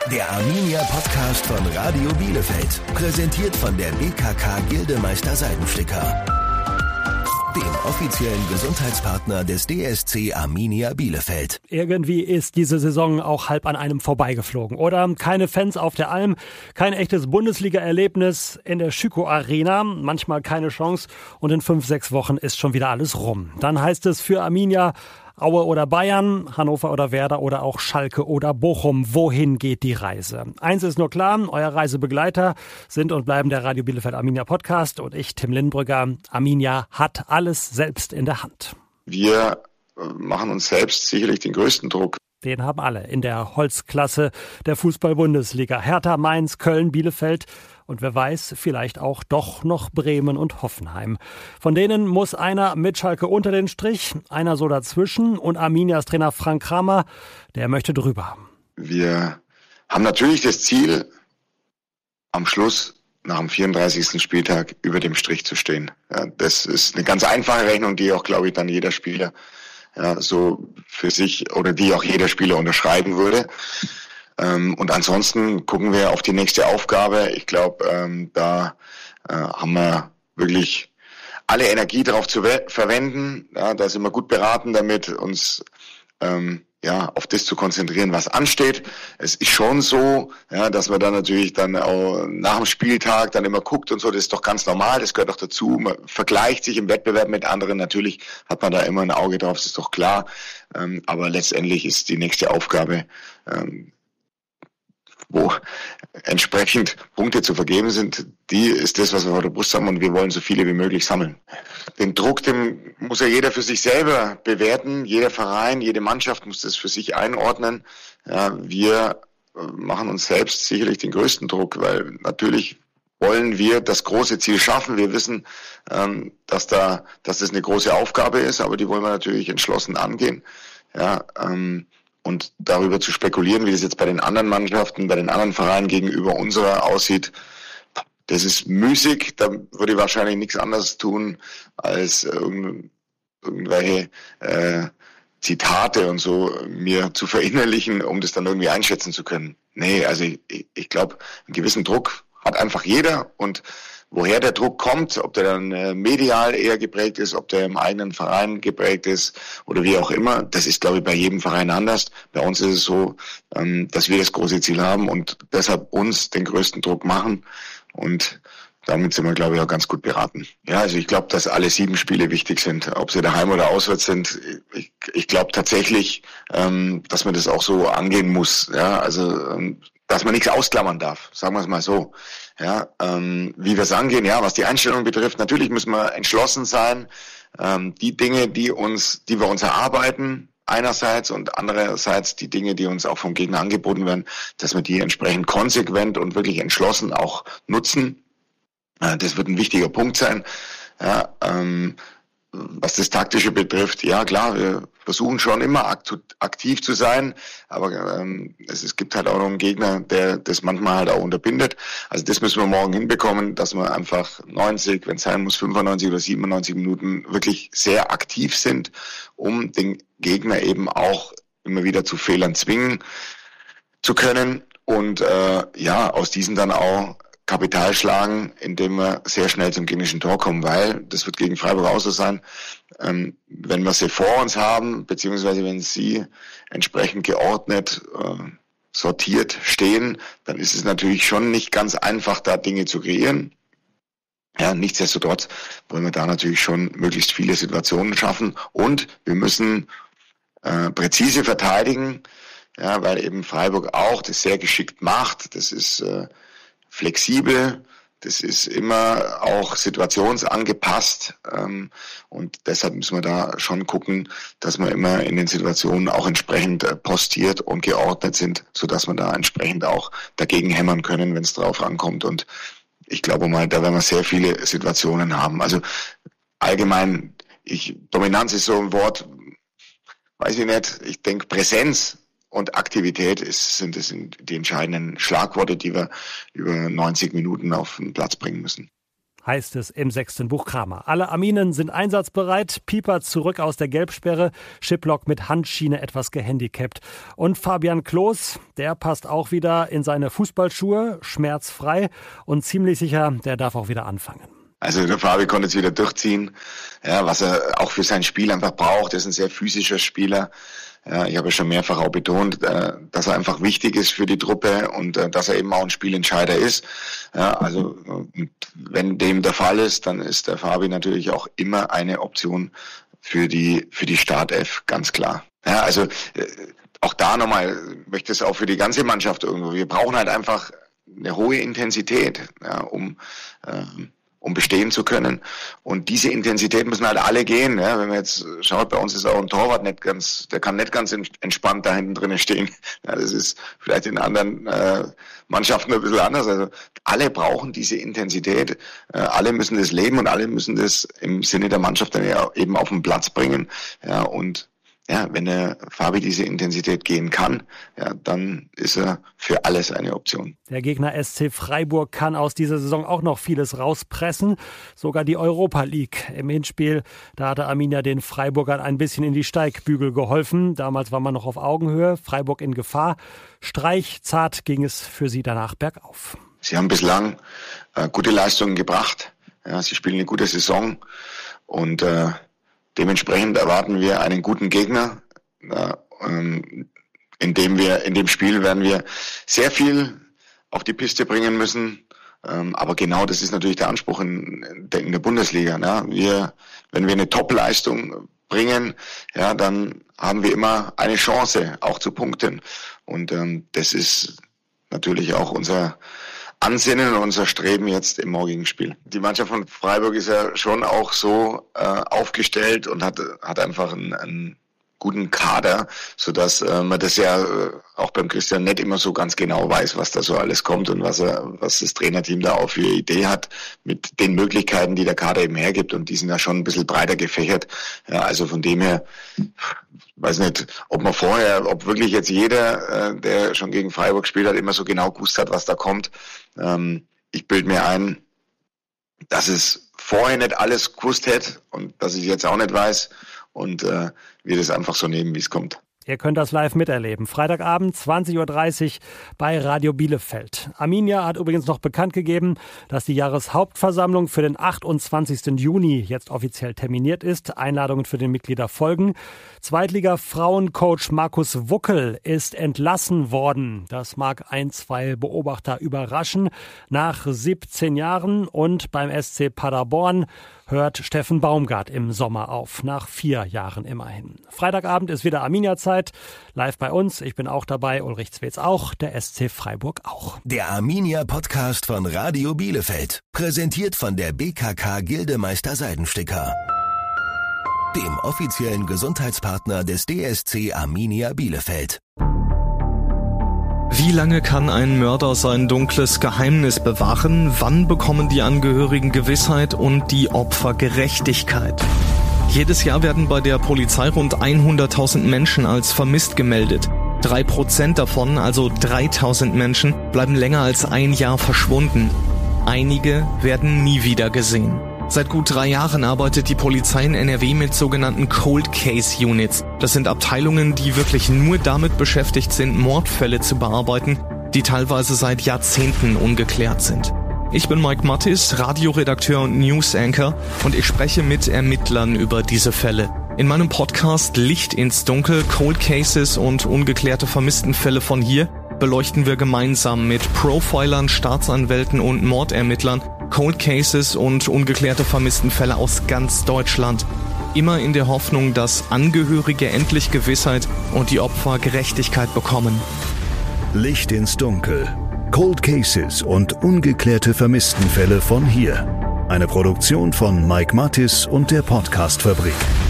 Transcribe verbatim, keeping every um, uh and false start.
Der Arminia Podcast von Radio Bielefeld. Präsentiert von der B K K Gildemeister Seidensticker. Dem offiziellen Gesundheitspartner des D S C Arminia Bielefeld. Irgendwie ist diese Saison auch halb an einem vorbeigeflogen, oder? Keine Fans auf der Alm, kein echtes Bundesliga-Erlebnis in der Schüko Arena, manchmal keine Chance und in fünf, sechs Wochen ist schon wieder alles rum. Dann heißt es für Arminia: Aue oder Bayern, Hannover oder Werder oder auch Schalke oder Bochum. Wohin geht die Reise? Eins ist nur klar, euer Reisebegleiter sind und bleiben der Radio Bielefeld Arminia Podcast und ich, Tim Lindbrügger. Arminia hat alles selbst in der Hand. Wir machen uns selbst sicherlich den größten Druck. Den haben alle in der Holzklasse der Fußball-Bundesliga. Hertha, Mainz, Köln, Bielefeld und wer weiß, vielleicht auch doch noch Bremen und Hoffenheim. Von denen muss einer mit Schalke unter den Strich, einer so dazwischen und Arminias Trainer Frank Kramer, der möchte drüber. Wir haben natürlich das Ziel, am Schluss nach dem vierunddreißigsten Spieltag über dem Strich zu stehen. Ja, das ist eine ganz einfache Rechnung, die auch, glaube ich, dann jeder Spieler ja, so für sich oder die auch jeder Spieler unterschreiben würde. Ähm, und ansonsten gucken wir auf die nächste Aufgabe. Ich glaube, ähm, da äh, haben wir wirklich alle Energie darauf zu we- verwenden. Ja, da sind wir gut beraten, damit uns ähm, ja auf das zu konzentrieren, was ansteht. Es ist schon so, ja, dass man dann natürlich dann auch nach dem Spieltag dann immer guckt und so. Das ist doch ganz normal. Das gehört auch dazu. Man vergleicht sich im Wettbewerb mit anderen. Natürlich hat man da immer ein Auge drauf. Das ist doch klar. Ähm, aber letztendlich ist die nächste Aufgabe, ähm, wo entsprechend Punkte zu vergeben sind, die ist das, was wir vor der Brust haben und wir wollen so viele wie möglich sammeln. Den Druck, den muss ja jeder für sich selber bewerten, jeder Verein, jede Mannschaft muss das für sich einordnen. Ja, wir machen uns selbst sicherlich den größten Druck, weil natürlich wollen wir das große Ziel schaffen. Wir wissen, ähm, dass da, dass das eine große Aufgabe ist, aber die wollen wir natürlich entschlossen angehen. Ja, ähm, Und darüber zu spekulieren, wie das jetzt bei den anderen Mannschaften, bei den anderen Vereinen gegenüber unserer aussieht, das ist müßig. Da würde ich wahrscheinlich nichts anderes tun, als irgend, irgendwelche äh, Zitate und so mir zu verinnerlichen, um das dann irgendwie einschätzen zu können. Nee, also ich, ich glaube, einen gewissen Druck hat einfach jeder und woher der Druck kommt, ob der dann äh, medial eher geprägt ist, ob der im eigenen Verein geprägt ist oder wie auch immer, das ist, glaube ich, bei jedem Verein anders. Bei uns ist es so, ähm, dass wir das große Ziel haben und deshalb uns den größten Druck machen und damit sind wir, glaube ich, auch ganz gut beraten. Ja, also ich glaube, dass alle sieben Spiele wichtig sind, ob sie daheim oder auswärts sind. Ich, ich glaube tatsächlich, ähm, dass man das auch so angehen muss. Ja, also ähm, dass man nichts ausklammern darf, sagen wir es mal so. Ja, ähm, wie wir es angehen, ja, was die Einstellung betrifft, natürlich müssen wir entschlossen sein, ähm, die Dinge, die uns, die wir uns erarbeiten, einerseits und andererseits die Dinge, die uns auch vom Gegner angeboten werden, dass wir die entsprechend konsequent und wirklich entschlossen auch nutzen. Äh, das wird ein wichtiger Punkt sein. Ja, ähm, was das Taktische betrifft, ja klar, wir versuchen schon immer aktiv zu sein, aber ähm, es, es gibt halt auch noch einen Gegner, der das manchmal halt auch unterbindet. Also das müssen wir morgen hinbekommen, dass wir einfach neunzig, wenn es sein muss, fünfundneunzig oder siebenundneunzig Minuten wirklich sehr aktiv sind, um den Gegner eben auch immer wieder zu Fehlern zwingen zu können und äh, ja, aus diesen dann auch Kapital schlagen, indem wir sehr schnell zum gegnerischen Tor kommen, weil das wird gegen Freiburg auch so sein, ähm, wenn wir sie vor uns haben, beziehungsweise wenn sie entsprechend geordnet, äh, sortiert stehen, dann ist es natürlich schon nicht ganz einfach, da Dinge zu kreieren. Ja, nichtsdestotrotz wollen wir da natürlich schon möglichst viele Situationen schaffen und wir müssen äh, präzise verteidigen, ja, weil eben Freiburg auch das sehr geschickt macht. Das ist äh, flexibel, das ist immer auch situationsangepasst ähm, und deshalb müssen wir da schon gucken, dass wir immer in den Situationen auch entsprechend äh, postiert und geordnet sind, sodass wir da entsprechend auch dagegen hämmern können, wenn es drauf ankommt und ich glaube mal, da werden wir sehr viele Situationen haben. Also allgemein, ich, Dominanz ist so ein Wort, weiß ich nicht, ich denke Präsenz und Aktivität ist, sind das die entscheidenden Schlagworte, die wir über neunzig Minuten auf den Platz bringen müssen. heißt es im sechsten Buch Kramer. Alle Arminen sind einsatzbereit, Pieper zurück aus der Gelbsperre, Schiplock mit Handschiene etwas gehandicapt. Und Fabian Klos, der passt auch wieder in seine Fußballschuhe, schmerzfrei und ziemlich sicher, der darf auch wieder anfangen. Also der Fabi konnte jetzt wieder durchziehen, ja, was er auch für sein Spiel einfach braucht. Er ist ein sehr physischer Spieler. Ja, ich habe ja schon mehrfach auch betont, äh, dass er einfach wichtig ist für die Truppe und äh, dass er eben auch ein Spielentscheider ist. Ja, also äh, wenn dem der Fall ist, dann ist der Fabi natürlich auch immer eine Option für die für die Startelf, ganz klar. Ja, also äh, auch da nochmal, ich möchte es auch für die ganze Mannschaft irgendwo. Wir brauchen halt einfach eine hohe Intensität, ja, um äh, um bestehen zu können. Und diese Intensität müssen halt alle gehen. Ja, wenn man jetzt schaut, bei uns ist auch ein Torwart nicht ganz, der kann nicht ganz entspannt da hinten drinnen stehen. Ja, das ist vielleicht in anderen äh, Mannschaften ein bisschen anders. Also alle brauchen diese Intensität. Äh, alle müssen das leben und alle müssen das im Sinne der Mannschaft dann ja eben auf den Platz bringen. Ja, und ja, wenn der Fabi diese Intensität gehen kann, ja, dann ist er für alles eine Option. Der Gegner S C Freiburg kann aus dieser Saison auch noch vieles rauspressen, sogar die Europa League. Im Hinspiel, da hatte Arminia den Freiburgern ein bisschen in die Steigbügel geholfen. Damals war man noch auf Augenhöhe, Freiburg in Gefahr. Streichzart ging es für sie danach bergauf. Sie haben bislang äh, gute Leistungen gebracht. Ja, sie spielen eine gute Saison und äh, dementsprechend erwarten wir einen guten Gegner. Ja, ähm, in dem wir, in dem Spiel werden wir sehr viel auf die Piste bringen müssen. Ähm, aber genau das ist natürlich der Anspruch in, in der Bundesliga. Ne? Wir, wenn wir eine Top-Leistung bringen, ja, dann haben wir immer eine Chance, auch zu punkten. Und ähm, das ist natürlich auch unser Ansinnen und unser Streben jetzt im morgigen Spiel. Die Mannschaft von Freiburg ist ja schon auch so äh, aufgestellt und hat hat einfach einen, einen guten Kader, sodass äh, man das ja äh, auch beim Christian nicht immer so ganz genau weiß, was da so alles kommt und was er, was das Trainerteam da auch für eine Idee hat mit den Möglichkeiten, die der Kader eben hergibt, und die sind ja schon ein bisschen breiter gefächert. Ja, also von dem her, weiß nicht, ob man vorher, ob wirklich jetzt jeder, äh, der schon gegen Freiburg gespielt hat, immer so genau gewusst hat, was da kommt. Ähm, ich bilde mir ein, dass es vorher nicht alles gewusst hätte und dass ich jetzt auch nicht weiß. Und äh, wir das einfach so nehmen, wie es kommt. Ihr könnt das live miterleben. Freitagabend, zwanzig Uhr dreißig bei Radio Bielefeld. Arminia hat übrigens noch bekannt gegeben, dass die Jahreshauptversammlung für den achtundzwanzigsten Juni jetzt offiziell terminiert ist. Einladungen für den Mitglieder folgen. Zweitliga-Frauencoach Markus Wuckel ist entlassen worden. Das mag ein, zwei Beobachter überraschen. Nach siebzehn Jahren und beim S C Paderborn hört Steffen Baumgart im Sommer auf, nach vier Jahren immerhin. Freitagabend ist wieder Arminia-Zeit, live bei uns. Ich bin auch dabei, Ulrich Zwetz auch, der S C Freiburg auch. Der Arminia-Podcast von Radio Bielefeld, präsentiert von der B K K Gildemeister Seidensticker, dem offiziellen Gesundheitspartner des D S C Arminia Bielefeld. Wie lange kann ein Mörder sein dunkles Geheimnis bewahren? Wann bekommen die Angehörigen Gewissheit und die Opfer Gerechtigkeit? Jedes Jahr werden bei der Polizei rund hunderttausend Menschen als vermisst gemeldet. Drei Prozent davon, also dreitausend Menschen, bleiben länger als ein Jahr verschwunden. Einige werden nie wieder gesehen. Seit gut drei Jahren arbeitet die Polizei in N R W mit sogenannten Cold Case Units. Das sind Abteilungen, die wirklich nur damit beschäftigt sind, Mordfälle zu bearbeiten, die teilweise seit Jahrzehnten ungeklärt sind. Ich bin Mike Mattis, Radioredakteur und News-Anchor, und ich spreche mit Ermittlern über diese Fälle. In meinem Podcast Licht ins Dunkel, Cold Cases und ungeklärte Vermisstenfälle von hier beleuchten wir gemeinsam mit Profilern, Staatsanwälten und Mordermittlern Cold Cases und ungeklärte Vermisstenfälle aus ganz Deutschland. Immer in der Hoffnung, dass Angehörige endlich Gewissheit und die Opfer Gerechtigkeit bekommen. Licht ins Dunkel. Cold Cases und ungeklärte Vermisstenfälle von hier. Eine Produktion von Mike Mattis und der Podcast-Fabrik.